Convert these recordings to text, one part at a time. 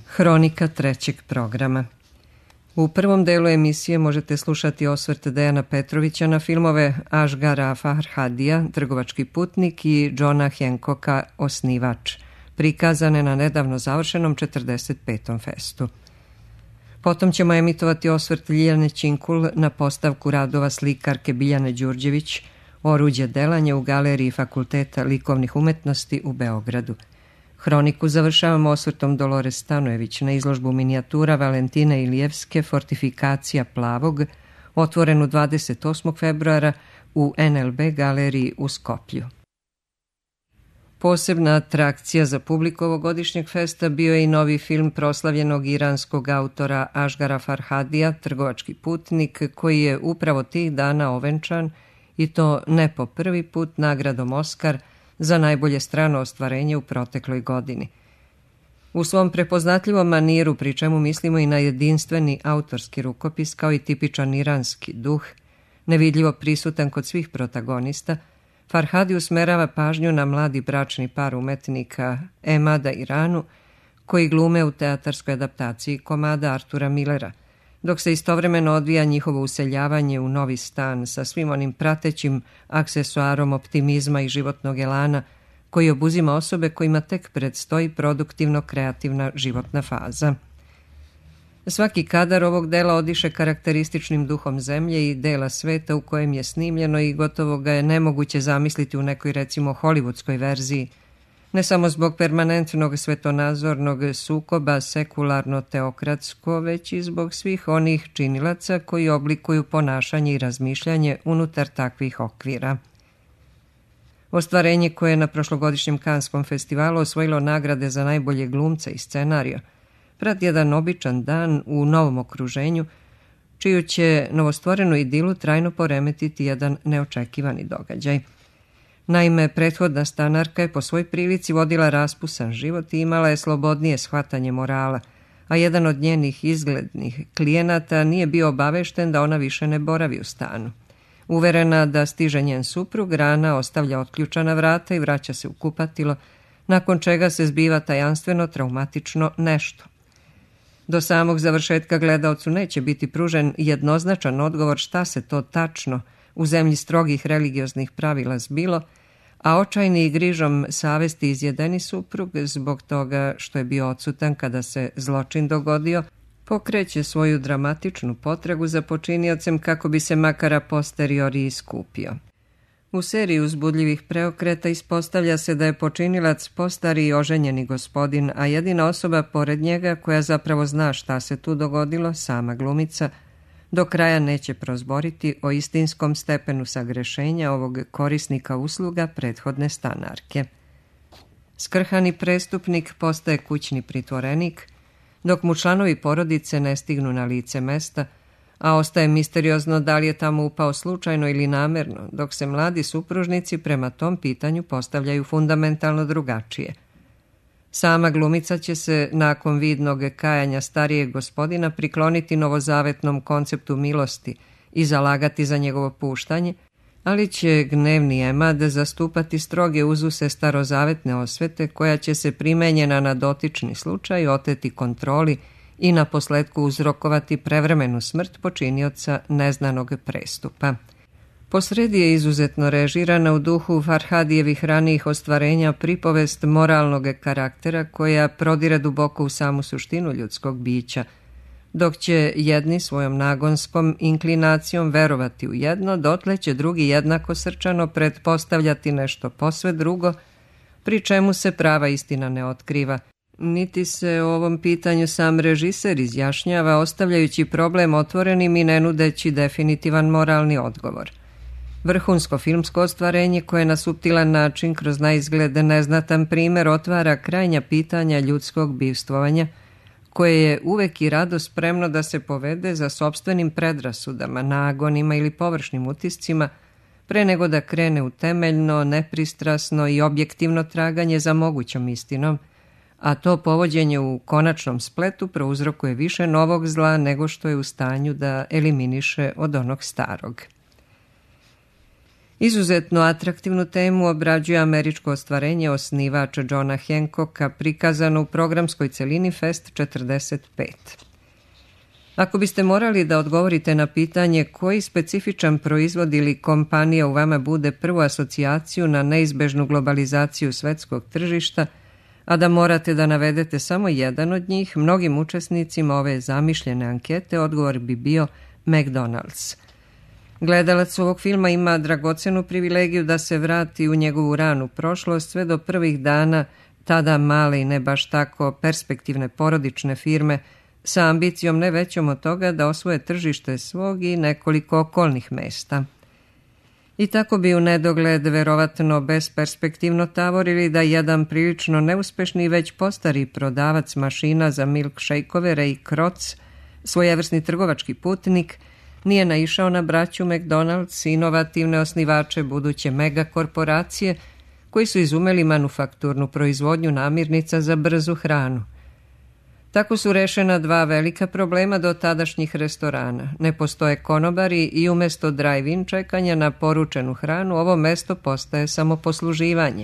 Hronika trećeg programa. U prvom delu emisije možete slušati osvrt Dejana Petrovića na filmove Asghara Farhadija, Trgovački putnik i Johna Hancocka, Osnivač, prikazane na nedavno završenom 45. festu. Potom ćemo emitovati osvrt Ljiljane Činkul na postavku radova slikarke Biljane Đurđević, Oruđe delanja u Galeriji Fakulteta likovnih umetnosti u Beogradu. Hroniku završavamo osvrtom Dolores Stanojević na izložbu minijatura Valentine Ilijevske Fortifikacija plavog, otvorenu 28. februara u NLB galeriji u Skoplju. Posebna atrakcija za publiku ovogodišnjeg festa bio je i novi film proslavljenog iranskog autora Asghara Farhadija, Trgovački putnik, koji je upravo tih dana ovenčan, i to ne po prvi put, nagradom Oskar za najbolje strano ostvarenje u protekloj godini. U svom prepoznatljivom maniru, pri čemu mislimo i na jedinstveni autorski rukopis kao i tipičan iranski duh, nevidljivo prisutan kod svih protagonista, Farhadi usmerava pažnju na mladi bračni par umetnika Emada i Ranu, koji glume u teatarskoj adaptaciji komada Artura Millera, dok se istovremeno odvija njihovo useljavanje u novi stan sa svim onim pratećim aksesuarom optimizma i životnog elana koji obuzima osobe kojima tek predstoji produktivno-kreativna životna faza. Svaki kadar ovog dela odiše karakterističnim duhom zemlje i dela sveta u kojem je snimljeno i gotovo ga je nemoguće zamisliti u nekoj, recimo, hollywoodskoj verziji, ne samo zbog permanentnog svetonazornog sukoba sekularno-teokratsko, već i zbog svih onih činilaca koji oblikuju ponašanje i razmišljanje unutar takvih okvira. Ostvarenje koje je na prošlogodišnjem Kanskom festivalu osvojilo nagrade za najbolje glumca i scenarija, prati jedan običan dan u novom okruženju, čiju će novostvorenu idilu trajno poremetiti jedan neočekivani događaj. Naime, prethodna stanarka je po svoj prilici vodila raspusan život i imala je slobodnije shvatanje morala, a jedan od njenih izglednih klijenata nije bio obavešten da ona više ne boravi u stanu. Uverena da stiže njen suprug, Rana ostavlja otključana vrata i vraća se u kupatilo, nakon čega se zbiva tajanstveno traumatično nešto. Do samog završetka gledaocu neće biti pružen jednoznačan odgovor šta se to tačno u zemlji strogih religioznih pravila zbilo, a očajni i grižom savesti izjedeni suprug, zbog toga što je bio odsutan kada se zločin dogodio, pokreće svoju dramatičnu potragu za počiniocem kako bi se makar a posteriori iskupio. U seriji uzbudljivih preokreta ispostavlja se da je počinilac postari i oženjeni gospodin, a jedina osoba pored njega koja zapravo zna šta se tu dogodilo, sama glumica, do kraja neće prozboriti o istinskom stepenu sagrešenja ovog korisnika usluga prethodne stanarke. Skrhani prestupnik postaje kućni pritvorenik, dok mu članovi porodice ne stignu na lice mesta, a ostaje misteriozno da li je tamo upao slučajno ili namerno, dok se mladi supružnici prema tom pitanju postavljaju fundamentalno drugačije. Sama glumica će se nakon vidnog kajanja starijeg gospodina prikloniti novozavetnom konceptu milosti i zalagati za njegovo puštanje, ali će gnevni Emad zastupati stroge uzuse starozavetne osvete koja će se primenjena na dotični slučaj oteti kontroli i na posledku uzrokovati prevremenu smrt počinioca neznanog prestupa. Posredi je izuzetno režirana u duhu Farhadijevih ranijih ostvarenja pripovest moralnog karaktera koja prodire duboko u samu suštinu ljudskog bića, dok će jedni svojom nagonskom inklinacijom verovati u jedno, dotle će drugi jednako srčano pretpostavljati nešto posve drugo, pri čemu se prava istina ne otkriva, niti se o ovom pitanju sam režiser izjašnjava, ostavljajući problem otvorenim i ne nudeći definitivan moralni odgovor. Vrhunsko filmsko ostvarenje koje na suptilan način kroz naizgled neznatan primer otvara krajnja pitanja ljudskog bivstvovanja, koje je uvek i rado spremno da se povede za sopstvenim predrasudama, nagonima ili površnim utiscima, pre nego da krene u temeljno, nepristrasno i objektivno traganje za mogućom istinom, a to povođenje u konačnom spletu prouzrokuje više novog zla nego što je u stanju da eliminiše od onog starog. Izuzetno atraktivnu temu obrađuje američko ostvarenje osnivača Johna Hancocka prikazano u programskoj celini Fest 45. Ako biste morali da odgovorite na pitanje koji specifičan proizvod ili kompanija u vama bude prvu asocijaciju na neizbežnu globalizaciju svetskog tržišta, a da morate da navedete samo jedan od njih, mnogim učesnicima ove zamišljene ankete odgovor bi bio McDonald's. Gledalac ovog filma ima dragocenu privilegiju da se vrati u njegovu ranu prošlost sve do prvih dana tada male i ne baš tako perspektivne porodične firme sa ambicijom ne većom od toga da osvoje tržište svog i nekoliko okolnih mesta. I tako bi u nedogled verovatno besperspektivno tavorili da jedan prilično neuspešni već postari prodavac mašina za milkšejkove Ray Kroc, svojevrsni trgovački putnik, nije naišao na braću McDonald's, inovativne osnivače buduće megakorporacije koji su izumeli manufakturnu proizvodnju namirnica za brzu hranu. Tako su rešena dva velika problema do tadašnjih restorana. Ne postoje konobari i umjesto drive-in čekanja na poručenu hranu, ovo mesto postaje samoposluživanje.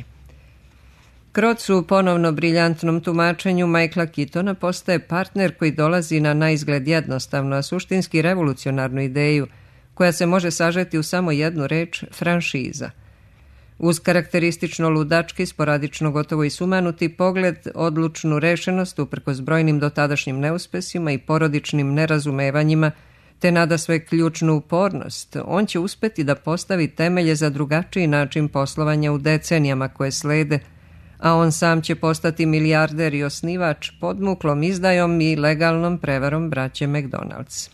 Kroc u ponovno briljantnom tumačenju Michaela Keatona postaje partner koji dolazi na naizgled jednostavno, a suštinski revolucionarnu ideju, koja se može sažeti u samo jednu reč, franšiza. Uz karakteristično ludački, sporadično gotovo i sumanuti pogled, odlučnu rešenost uprkos brojnim dotadašnjim neuspesima i porodičnim nerazumevanjima, te nada sve ključnu upornost, on će uspeti da postavi temelje za drugačiji način poslovanja u decenijama koje slede, a on sam će postati milijarder i osnivač podmuklom izdajom i legalnom prevarom braće McDonald's.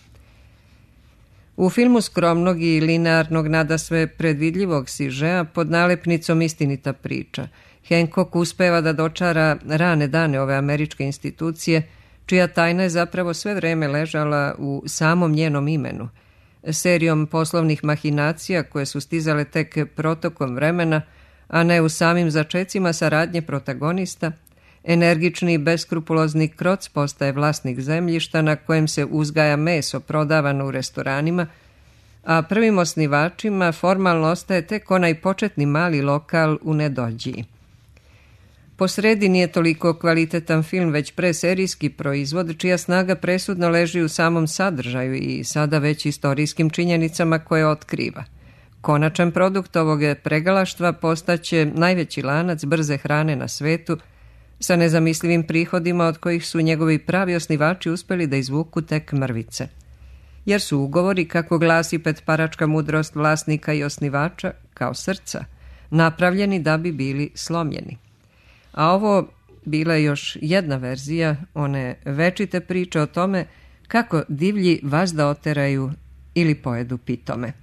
U filmu skromnog i linearnog nadasve predvidljivog sižea pod nalepnicom istinita priča, Hancock uspeva da dočara rane dane ove američke institucije, čija tajna je zapravo sve vreme ležala u samom njenom imenu, serijom poslovnih mahinacija koje su stizale tek protokom vremena, a ne u samim začecima saradnje protagonista. Energični i beskrupulozni Kroc postaje vlasnik zemljišta na kojem se uzgaja meso prodavano u restoranima, a prvim osnivačima formalno ostaje tek onaj početni mali lokal u Nedođiji. Po sredi nije toliko kvalitetan film, već preserijski proizvod, čija snaga presudno leži u samom sadržaju i sada već istorijskim činjenicama koje otkriva. Konačan produkt ovog pregalaštva postaće najveći lanac brze hrane na svetu, sa nezamislivim prihodima od kojih su njegovi pravi osnivači uspeli da izvuku tek mrvice. Jer su ugovori, kako glasi petparačka mudrost vlasnika i osnivača, kao srca, napravljeni da bi bili slomljeni. A ovo bila je još jedna verzija one večite priče o tome kako divlji vazda oteraju ili pojedu pitome.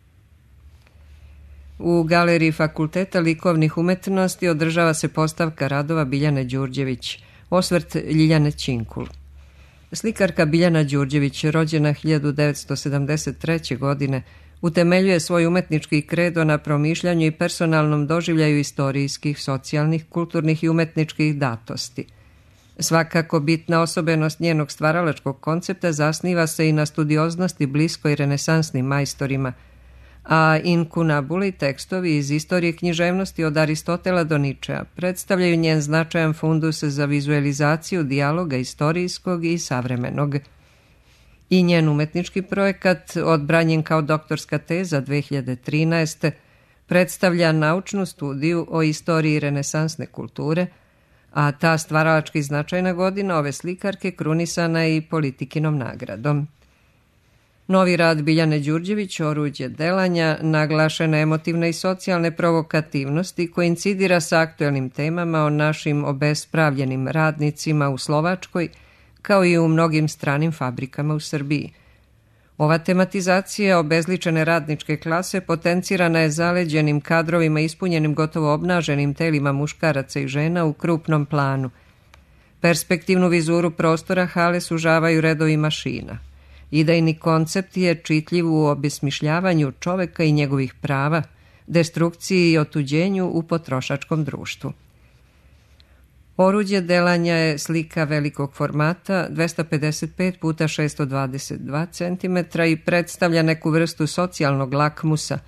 U Galeriji Fakulteta likovnih umetnosti održava se postavka radova Biljane Đurđević, osvrt Ljiljane Činkul. Slikarka Biljana Đurđević, rođena 1973. godine, utemeljuje svoj umetnički kredo na promišljanju i personalnom doživljaju istorijskih, socijalnih, kulturnih i umetničkih datosti. Svakako bitna osobenost njenog stvaralačkog koncepta zasniva se i na studioznosti bliskoj renesansnim majstorima, a inkunabuli tekstovi iz istorije književnosti od Aristotela do Ničea predstavljaju njen značajan fundus za vizualizaciju dijaloga istorijskog i savremenog. I njen umetnički projekat, odbranjen kao doktorska teza 2013. predstavlja naučnu studiju o istoriji renesansne kulture, a ta stvaralački značajna godina ove slikarke krunisana je i Politikinom nagradom. Novi rad Biljane Đurđević, Oruđe delanja, naglašene emotivne i socijalne provokativnosti koincidira sa aktuelnim temama o našim obespravljenim radnicima u Slovačkoj, kao i u mnogim stranim fabrikama u Srbiji. Ova tematizacija obezličene radničke klase potencirana je zaleđenim kadrovima ispunjenim gotovo obnaženim telima muškaraca i žena u krupnom planu. Perspektivnu vizuru prostora hale sužavaju redovi mašina. Idejni koncept je čitljiv u obesmišljavanju čoveka i njegovih prava, destrukciji i otuđenju u potrošačkom društvu. Oruđe delanja je slika velikog formata, 255 x 622 cm i predstavlja neku vrstu socijalnog lakmusa,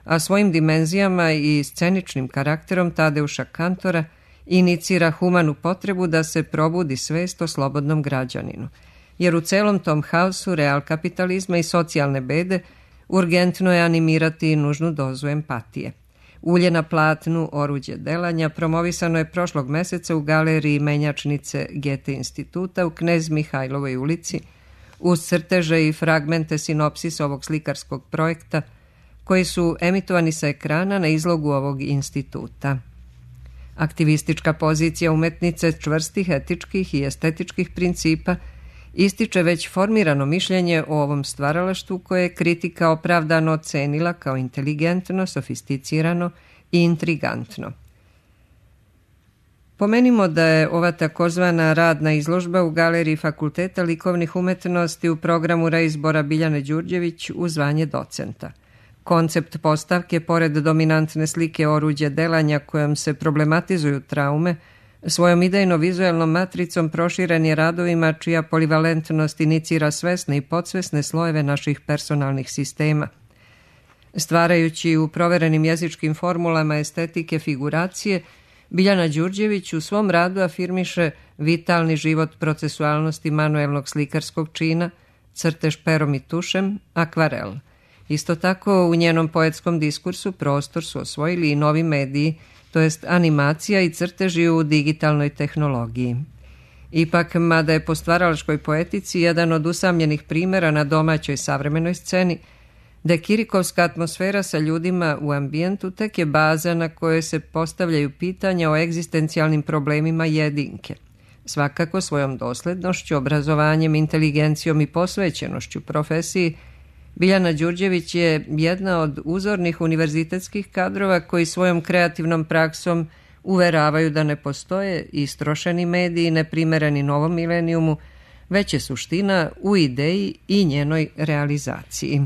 a svojim dimenzijama i sceničnim karakterom Tadeuša Kantora inicira humanu potrebu da se probudi svest o slobodnom građaninu, jer u celom tom haosu real kapitalizma i socijalne bede urgentno je animirati nužnu dozu empatije. Ulje na platnu, oruđe delanja, promovisano je prošlog meseca u galeriji menjačnice Gete instituta u Knez Mihajlovoj ulici, uz crteže i fragmente sinopsisa ovog slikarskog projekta, koji su emitovani sa ekrana na izlogu ovog instituta. Aktivistička pozicija umetnice čvrstih etičkih i estetičkih principa ističe već formirano mišljenje o ovom stvaralaštvu koje je kritika opravdano ocenila kao inteligentno, sofisticirano i intrigantno. Pomenimo da je ova takozvana radna izložba u galeriji Fakulteta likovnih umetnosti u programu reizbora Biljane Đurđević u zvanje docenta. Koncept postavke, pored dominantne slike oruđe delanja kojom se problematizuju traume, svojom idejno-vizualnom matricom proširen je radovima čija polivalentnost inicira svesne i podsvesne slojeve naših personalnih sistema. Stvarajući u proverenim jezičkim formulama estetike figuracije, Biljana Đurđević u svom radu afirmiše vitalni život procesualnosti manuelnog slikarskog čina, crtež perom i tušem, akvarel. Isto tako, u njenom poetskom diskursu prostor su osvojili i novi mediji, to jest animacija i crteži u digitalnoj tehnologiji. Ipak, mada je po stvaralačkoj poetici jedan od usamljenih primjera na domaćoj savremenoj sceni, da kirikovska atmosfera sa ljudima u ambijentu tek je baza na kojoj se postavljaju pitanja o egzistencijalnim problemima jedinke. Svakako svojom doslednošću, obrazovanjem, inteligencijom i posvećenošću profesiji, Biljana Đurđević je jedna od uzornih univerzitetskih kadrova koji svojom kreativnom praksom uveravaju da ne postoje istrošeni mediji neprimereni novom milenijumu, već je suština u ideji i njenoj realizaciji.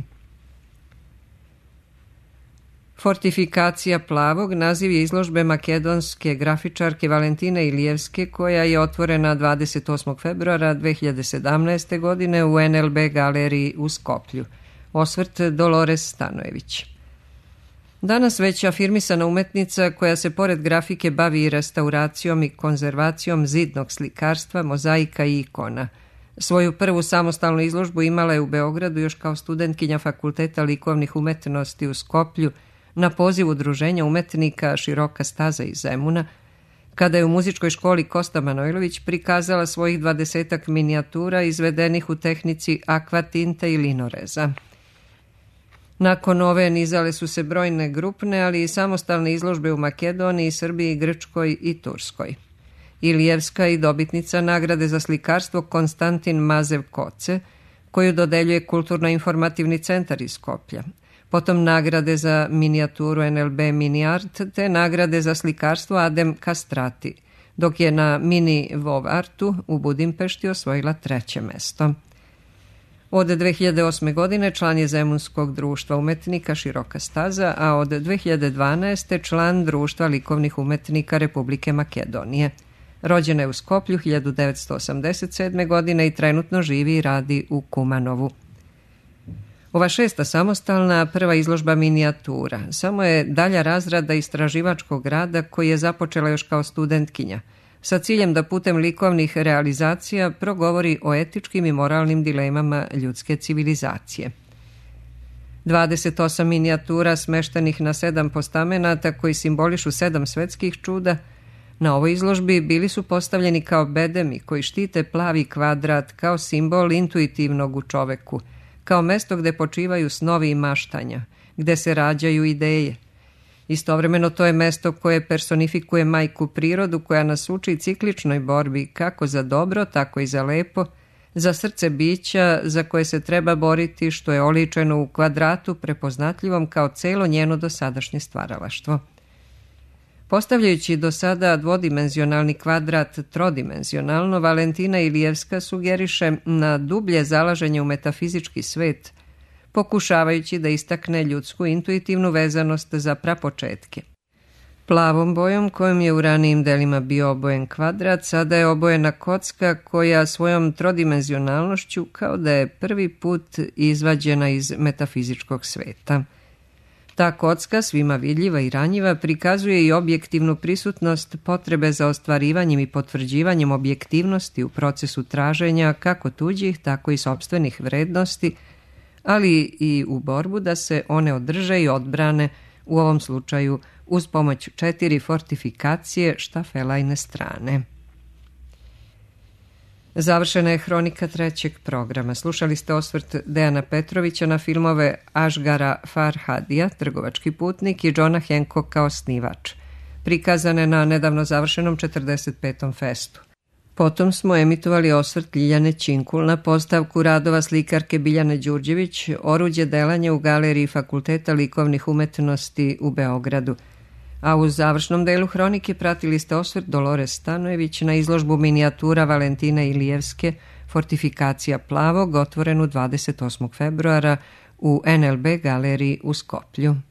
Fortifikacija plavog naziv je izložbe makedonske grafičarke Valentine Ilijevske koja je otvorena 28. februara 2017. godine u NLB galeriji u Skoplju. Osvrt Dolores Stanojević. Danas već afirmisana umetnica koja se pored grafike bavi i restauracijom i konzervacijom zidnog slikarstva, mozaika i ikona. Svoju prvu samostalnu izložbu imala je u Beogradu još kao studentkinja Fakulteta likovnih umetnosti u Skoplju na poziv udruženja umetnika Široka staza iz Zemuna, kada je u muzičkoj školi Kosta Manojlović prikazala svojih 20-ak minijatura izvedenih u tehnici akvatinte i linoreza. Nakon ove nizale su se brojne grupne, ali i samostalne izložbe u Makedoniji, Srbiji, Grčkoj i Turskoj. Ilijevska i dobitnica nagrade za slikarstvo Konstantin Mazev Koce, koju dodeljuje Kulturno-informativni centar iz Skoplja. Potom nagrade za minijaturu NLB Mini Art, te nagrade za slikarstvo Adem Kastrati, dok je na Mini Vov Artu u Budimpešti osvojila 3. mesto. Od 2008. godine član je Zemunskog društva umetnika Široka staza, a od 2012. član Društva likovnih umetnika Republike Makedonije. Rođena je u Skoplju 1987. godine i trenutno živi i radi u Kumanovu. Ova 6. samostalna prva izložba minijatura samo je dalja razrada istraživačkog rada koji je započela još kao studentkinja, sa ciljem da putem likovnih realizacija progovori o etičkim i moralnim dilemama ljudske civilizacije. 28 minijatura smeštenih na 7 postamenata koji simbolišu 7 svetskih čuda, na ovoj izložbi bili su postavljeni kao bedemi koji štite plavi kvadrat kao simbol intuitivnog u čoveku, kao mesto gde počivaju snovi i maštanja, gde se rađaju ideje. Istovremeno to je mesto koje personifikuje majku prirodu koja nas uči cikličnoj borbi kako za dobro, tako i za lepo, za srce bića za koje se treba boriti, što je oličeno u kvadratu prepoznatljivom kao celo njeno dosadašnje stvaralaštvo. Postavljajući do sada dvodimenzionalni kvadrat trodimenzionalno, Valentina Ilijevska sugeriše na dublje zalaženje u metafizički svet, pokušavajući da istakne ljudsku intuitivnu vezanost za prapočetke. Plavom bojom kojom je u ranijim delima bio obojen kvadrat, sada je obojena kocka koja svojom trodimenzionalnošću kao da je prvi put izvađena iz metafizičkog sveta. Ta kocka, svima vidljiva i ranjiva, prikazuje i objektivnu prisutnost potrebe za ostvarivanjem i potvrđivanjem objektivnosti u procesu traženja kako tuđih, tako i sopstvenih vrednosti, ali i u borbu da se one održe i odbrane, u ovom slučaju uz pomoć 4 fortifikacije štafelajne strane. Završena je hronika 3. programa. Slušali ste osvrt Dejana Petrovića na filmove Ašgara Farhadija, Trgovački putnik, i Johna Hancocka, Osnivač, prikazane na nedavno završenom 45. festu. Potom smo emitovali osvrt Ljiljane Činkul na postavku radova slikarke Biljane Đurđević, Oruđe delanje u Galeriji Fakulteta likovnih umetnosti u Beogradu. A u završnom delu hronike pratili ste osvrt Dolores Stanojević na izložbu minijatura Valentine Ilijevske Fortifikacija plavog, otvorenu 28. februara u NLB galeriji u Skoplju.